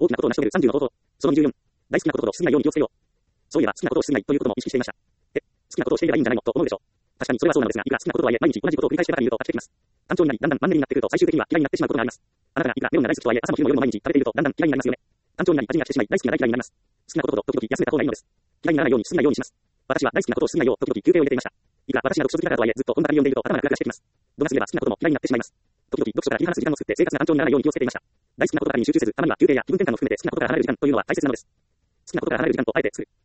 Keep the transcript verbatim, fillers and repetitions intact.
大きなことを成し遂げるさんじゅうの方法。そのにじゅうよん。大好きなことほどしすぎないように気をつけよう。そういえば好きなことをしすぎないということも意識していました。え、好きなことをしていればいいんじゃないのと思うでしょう。確かにそれはそうなのですが、いくら好きなこととはいえ毎日同じことを繰り返してばかりいると飽きてきます。単調になり、だんだんマンネリになってくると最終的には嫌いになってしまうことがあります。あなたがいくらメロンが大好きとはいえ朝も昼も夜も毎日食べているとだんだん嫌いになりますよね。単調になり味がしてしまい大好きが大嫌いになります。好きなことほど時々休めた方がいいのです。嫌いにならないようにしすぎないようにします。私は大好きなことをしすぎないよう時々休憩を入れていました。いくら私が読書好きだからとはいえずっと本ばかり読んでいると頭がグラグラしてきます。度が過ぎれば好きなことも嫌いになってしまいます。時々読書から切り離す時間を作って生活が単調にならないように気をつけていました。大好きなことばかりに集中せず、たまには休憩や気分転換も含めて好きなことから離れる時間というのは大切なのです。好きなことから離れる時間とあえて作る。